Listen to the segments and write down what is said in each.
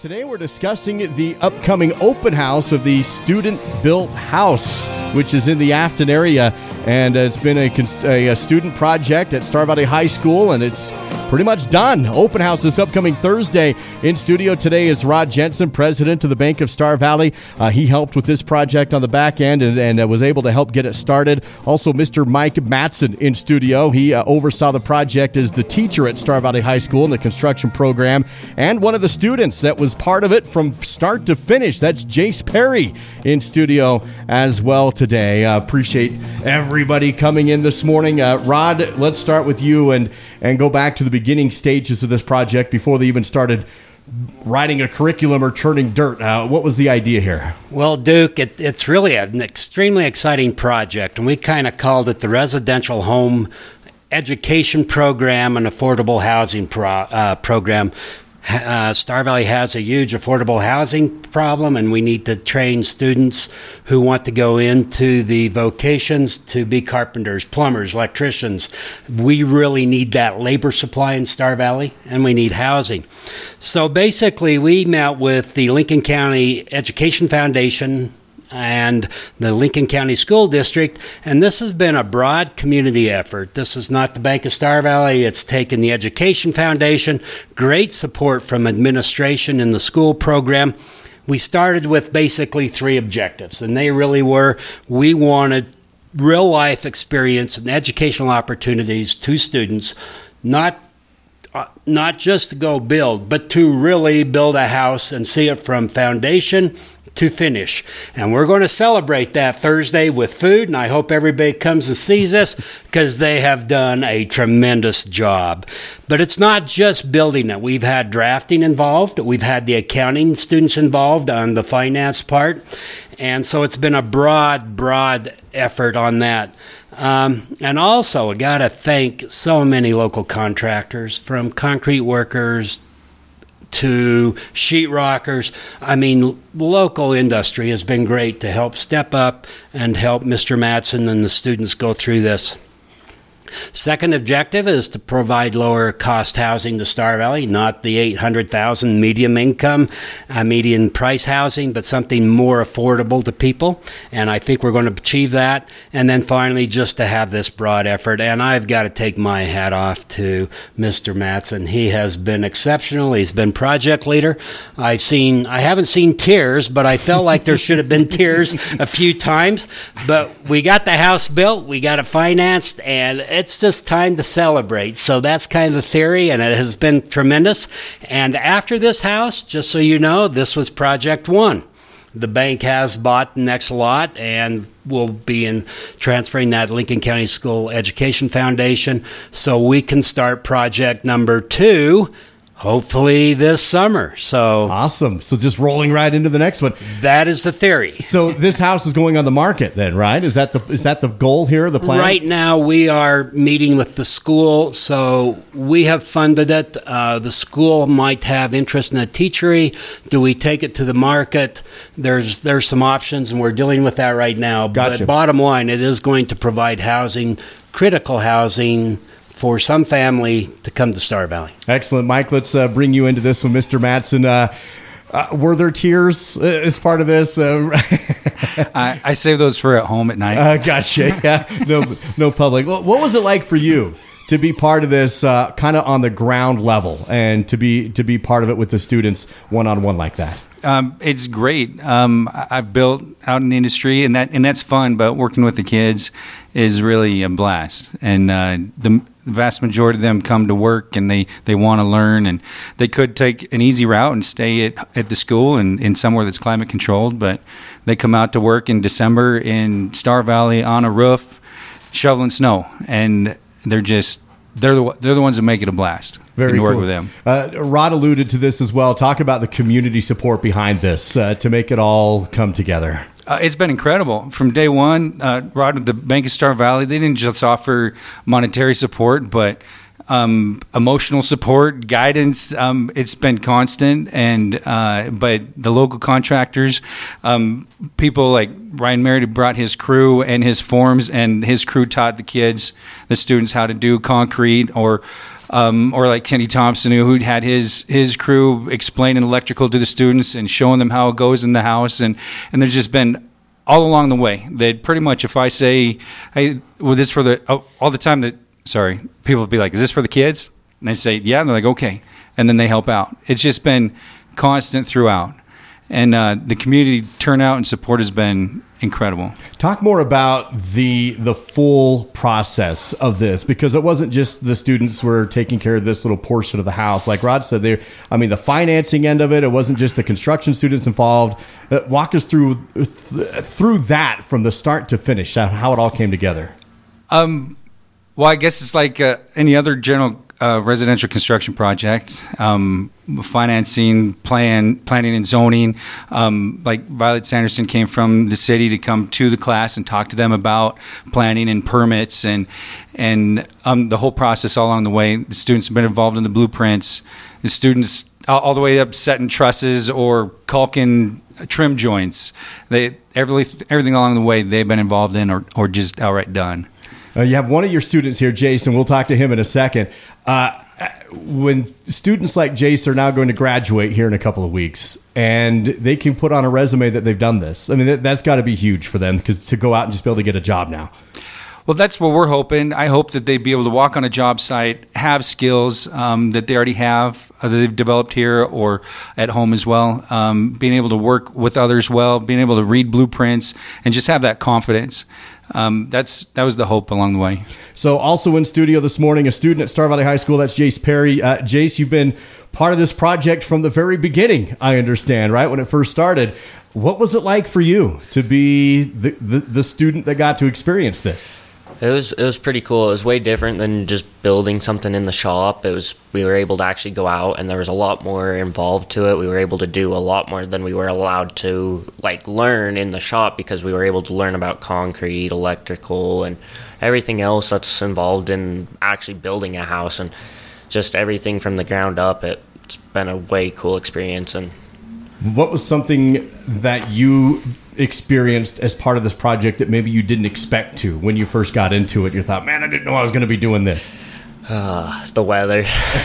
Today we're discussing the upcoming open house of the student-built house, which is in the Afton area, and it's been a student project at Star Valley High School, and it's pretty much done. Open house this upcoming Thursday. In studio today is Rod Jensen, president of the Bank of Star Valley. He helped with this project on the back end and was able to help get it started. Also, Mr. Mike Matson in studio. He oversaw the project as the teacher at Star Valley High School in the construction program, and one of the students that was part of it from start to finish. That's Jace Perry in studio as well today. Appreciate everybody coming in this morning. Rod, let's start with you and go back to the beginning stages of this project before they even started writing a curriculum or turning dirt. What was the idea here? Well, Duke, it's really an extremely exciting project, and we kind of called it the Residential Home Education Program and Affordable Housing Program. Star Valley has a huge affordable housing problem, and we need to train students who want to go into the vocations to be carpenters, plumbers, electricians. We really need that labor supply in Star Valley, and we need housing. So basically, we met with the Lincoln County Education Foundation and the Lincoln County School District, and this has been a broad community effort. This is not the Bank of Star Valley. It's taken the Education Foundation, great support from administration in the school program. We started with basically three objectives, and they really were, we wanted real-life experience and educational opportunities to students, not just to go build, but to really build a house and see it from foundation to finish. And we're going to celebrate that Thursday with food, and I hope everybody comes and sees us because they have done a tremendous job. But it's not just building it. We've had drafting involved. We've had the accounting students involved on the finance part. And so it's been a broad effort on that. And also, I got to thank so many local contractors, from concrete workers to sheetrockers. I mean, local industry has been great to help step up and help Mr. Matson and the students go through this. Second objective is to provide lower cost housing to Star Valley, not the $800,000 median income, median price housing, but something more affordable to people. And I think we're going to achieve that. And then finally, just to have this broad effort. And I've got to take my hat off to Mr. Matson. He has been exceptional. He's been project leader. I haven't seen tears, but I felt like there should have been tears a few times. But we got the house built, we got it financed, and it's just time to celebrate. So that's kind of the theory, and it has been tremendous. And after this house, just so you know, this was Project 1. The bank has bought the next lot, and we'll be transferring that Lincoln County School Education Foundation so we can start Project number 2, hopefully this summer. So awesome. So just rolling right into the next one. That is the theory. So this house is going on the market then, right? Is that the goal here, the plan? Right now we are meeting with the school, so we have funded it. The school might have interest in a teachery. Do we take it to the market? There's some options, and we're dealing with that right now. Gotcha. But bottom line, it is going to provide housing, critical housing, for some family to come to Star Valley. Excellent. Mike, let's bring you into this one. Mr. Matson, were there tears as part of this? I save those for at home at night. Gotcha. Yeah. No public. What was it like for you to be part of this kind of on the ground level and to be part of it with the students one-on-one like that? It's great. I've built out in the industry, and that's fun, but working with the kids is really a blast. And the vast majority of them come to work, and they want to learn, and they could take an easy route and stay at the school and in somewhere that's climate controlled, but they come out to work in December in Star Valley on a roof shoveling snow, and they're the ones that make it a blast. Very cool. Work with them. Rod alluded to this as well. Talk about the community support behind this to make it all come together. It's been incredible. From day one, Rod with the Bank of Star Valley, they didn't just offer monetary support, but emotional support, guidance. It's been constant, but the local contractors, people like Ryan Merritt brought his crew and his forms, and his crew taught the students how to do concrete or or like Kenny Thompson, who had his crew explaining electrical to the students and showing them how it goes in the house. And there's just been all along the way that pretty much if I say, hey, well, this for the, all the time that, sorry, people will be like, is this for the kids? And I say, yeah. And they're like, okay. And then they help out. It's just been constant throughout. And the community turnout and support has been incredible. Talk more about the full process of this, because it wasn't just the students were taking care of this little portion of the house. Like Rod said, the financing end of it, it wasn't just the construction students involved. Walk us through that from the start to finish, how it all came together. Well, I guess it's like any other general residential construction project, financing, planning and zoning. Like Violet Sanderson came from the city to come to the class and talk to them about planning and permits and the whole process all along the way. The students have been involved in the blueprints. The students all the way up setting trusses or caulking trim joints. Everything along the way they've been involved in or just outright done. You have one of your students here, Jason. We'll talk to him in a second. When students like Jace are now going to graduate here in a couple of weeks, and they can put on a resume that they've done this, I mean, that's got to be huge for them to go out and just be able to get a job now. Well, that's what we're hoping. I hope that they'd be able to walk on a job site, have skills that they already have, that they've developed here or at home as well, being able to work with others well, being able to read blueprints, and just have that confidence. That was the hope along the way. So also in studio this morning, a student at Star Valley High School, that's Jace Perry. Jace, you've been part of this project from the very beginning, I understand, right? When it first started. What was it like for you to be the student that got to experience this? It was pretty cool. It was way different than just building something in the shop. We were able to actually go out, and there was a lot more involved to it. We were able to do a lot more than we were allowed to learn in the shop, because we were able to learn about concrete, electrical, and everything else that's involved in actually building a house, and just everything from the ground up. It's been a way cool experience. And what was something that you experienced as part of this project that maybe you didn't expect to when you first got into it? You thought, man, I didn't know I was going to be doing this. The weather.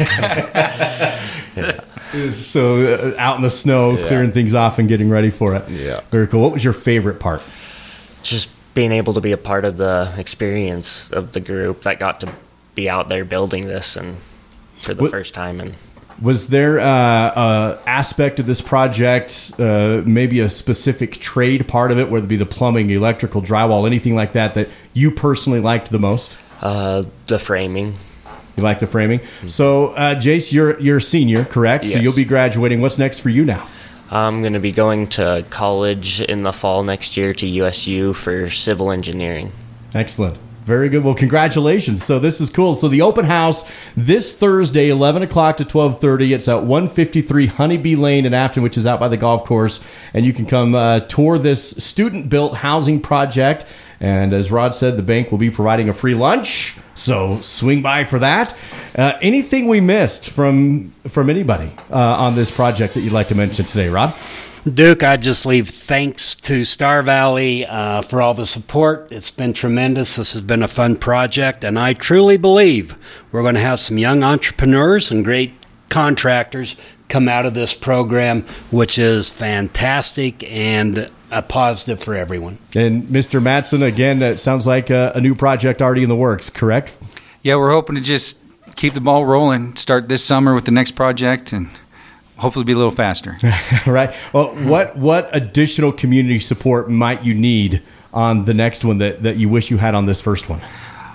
Yeah. So out in the snow, clearing things off and getting ready for it. Yeah. Very cool. What was your favorite part? Just being able to be a part of the experience of the group that got to be out there building this and for the first time. And was there an aspect of this project, maybe a specific trade part of it, whether it be the plumbing, electrical, drywall, anything like that you personally liked the most? The framing. You like the framing? Mm-hmm. So, Jace, you're a senior, correct? Yes. So you'll be graduating. What's next for you now? I'm going to be going to college in the fall next year to USU for civil engineering. Excellent. Very good. Well, congratulations. So this is cool. So the open house this Thursday, 11 o'clock to 12:30. It's at 153 Honeybee Lane in Afton, which is out by the golf course. And you can come tour this student-built housing project. And as Rod said, the bank will be providing a free lunch. So swing by for that. Anything we missed from anybody on this project that you'd like to mention today, Rod? Duke, I'd just leave thanks to Star Valley for all the support. It's been tremendous. This has been a fun project, and I truly believe we're going to have some young entrepreneurs and great contractors come out of this program, which is fantastic and a positive for everyone. And Mr. Matson, again, it sounds like a new project already in the works, correct? Yeah, we're hoping to just keep the ball rolling, start this summer with the next project, and hopefully be a little faster. Right. Well, what additional community support might you need on the next one that you wish you had on this first one?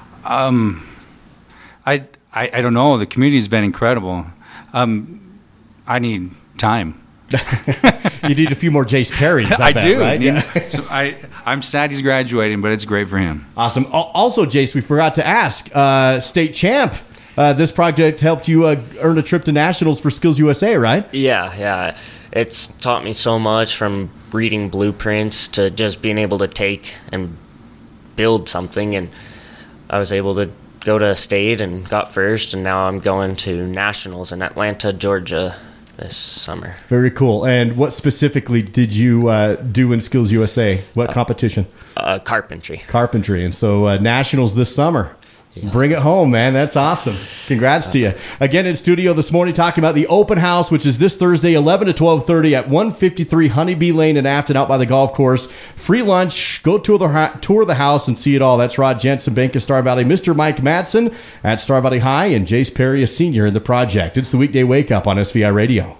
I don't know. The community's been incredible. I need time. You need a few more Jace Perrys. I do. Right? Yeah. So I'm sad he's graduating, but it's great for him. Awesome. Also, Jace, we forgot to ask, state champ. This project helped you earn a trip to nationals for Skills USA, right? Yeah. It's taught me so much, from reading blueprints to just being able to take and build something. And I was able to go to state and got first, and now I'm going to nationals in Atlanta, Georgia this summer. Very cool. And what specifically did you do in Skills USA? What competition? Carpentry. Carpentry. And so nationals this summer. Bring it home, man. That's awesome. Congrats to you. Again, in studio this morning talking about the open house, which is this Thursday, 11 to 12:30 at 153 Honeybee Lane in Afton out by the golf course. Free lunch. Go tour the house and see it all. That's Rod Jensen, Bank of Star Valley, Mr. Mike Madsen at Star Valley High, and Jace Perry, a senior in the project. It's the Weekday Wake Up on SVI Radio.